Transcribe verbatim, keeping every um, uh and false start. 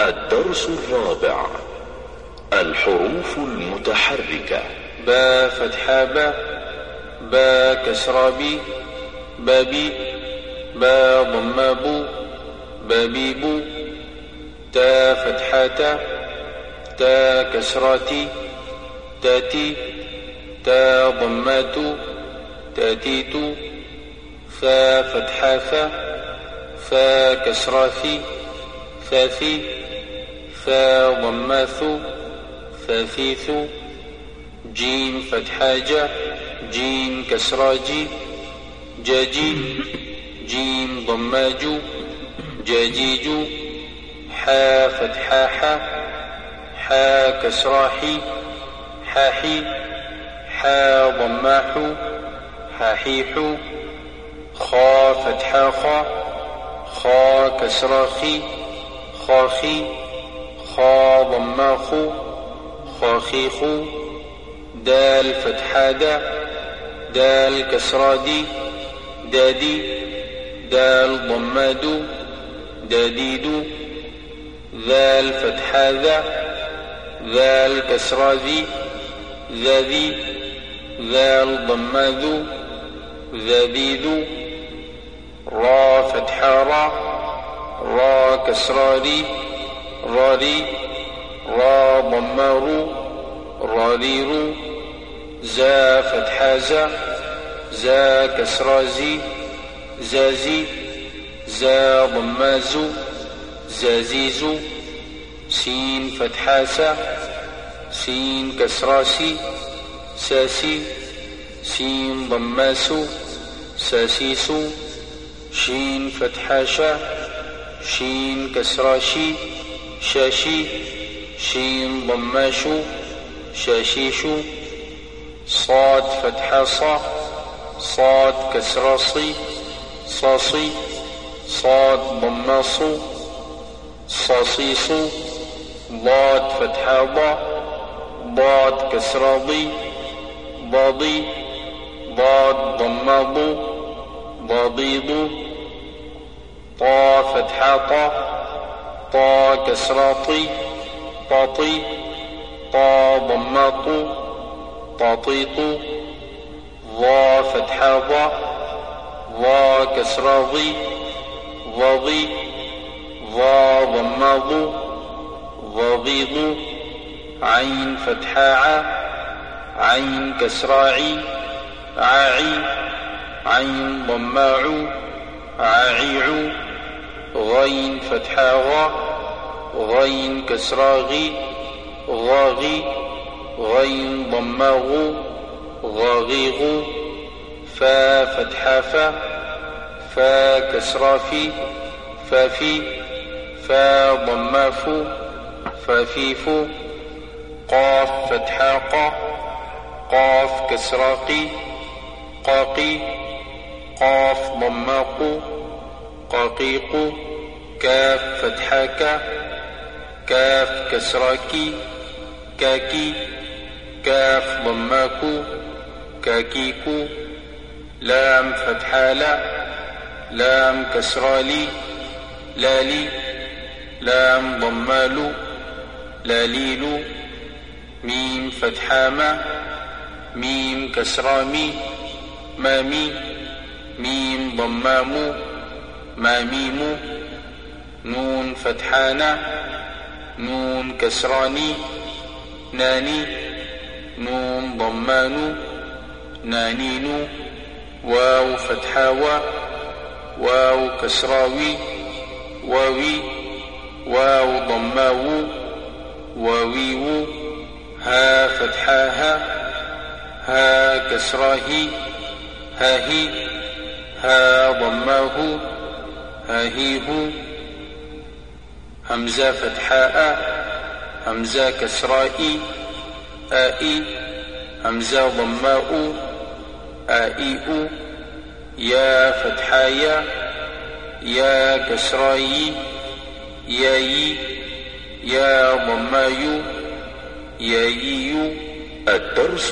الدرس الرابع: الحروف المتحركة. با فتحة با، با كسرة بي، بابي، با ضمة بو، بابي بو. تا فتحة تا، تا كسرة تي، تاتي، تا ضمة تو، تاتيت. فا فتحة فا، فا كسرة في، فاثي، فا ضمة ثو، فاثيث. جيم فتحة جا، جيم كسرة جي، جاجي، جيم ضمة جو، جاجيج. حا فتحة حا، حا كسرة حي، حاحي، حا ضمة حو، حاحيح. خا فتحة خا، خا كسرة خي، خاخي، خا ضمة خو، خاخيخ. دال فتحة دا، دال كسرة دي، دادي، دال ضمة دو، داديد. ذال فتحة ذا، ذال كسرة ذي، ذاذي، ذال ضمة ذو، ذاذيذ. را فتحة را، را كسرة ري، راري، را ضمة رو، راريرو. زا فتحة زا، زا كسرة زي، زازي، زا ضمة زو، زازيزو. سين فتحة سا، سين كسرة سي، ساسي، سين ضمة سو، ساسيسو. شين فتحة شا، شين كسرة شي، شاشي، شين ضمة شو، شاشيشو. صاد فتحة صا، صاد كسرة صي، صاصي، صاد ضمة صو، صاصيصو. ضاد فتحة ضا، ضاد كسرة ضي، ضاضي، ضاد ضمة ضو، ضاضيض. طا فتحة طا، طا كسرة طي، طاطي، طا ضمة طو، طاطيط. ضا فتحة ضا، ضا كسرة ضي، ضاضي، ضا ضمة ضو، ضاضيض. عين فتحة ع، عين كسرة عي، عاعي، عين ضمة عو، عاعيع. غين فتحة غا، غين كسرة غي، غاغي، غين ضمة غو، غاغيغ. فا فتحة فا، فا كسرة في، فافي، فا ضمة فو، فافيف. قاف فتحة قا، قاف كسرة قي، قاقي، قاف ضمة قو، قاقيق. كاف فتحة كا، كاف كسرة كي، كاكي، كاف ضمة كو، كاكيكو. لام فتحة لا، لام كسرة لي، لالي، لام ضمة لو، لاليلو. ميم فتحة ما، ميم كسرة مي، مامي، ميم ضمة مو، ماميمو. نون فتحة نا، نون كسرة ني، ناني، نون ضمة نو، نانينو. واو فتحة وا، واو كسرة وي، واوي، واو ضمة وو، واويو. ها فتحة ها، ها كسرة هي، هاهي، ها ضمة هو، هاهيهو. همزة فتحة آ، همزة كسرة إي، آئي، همزة ضمة أو، آئيء. يا فتحة يا، يا كسرة يي، يايي، يا ضمة يو، ياييو. الدرس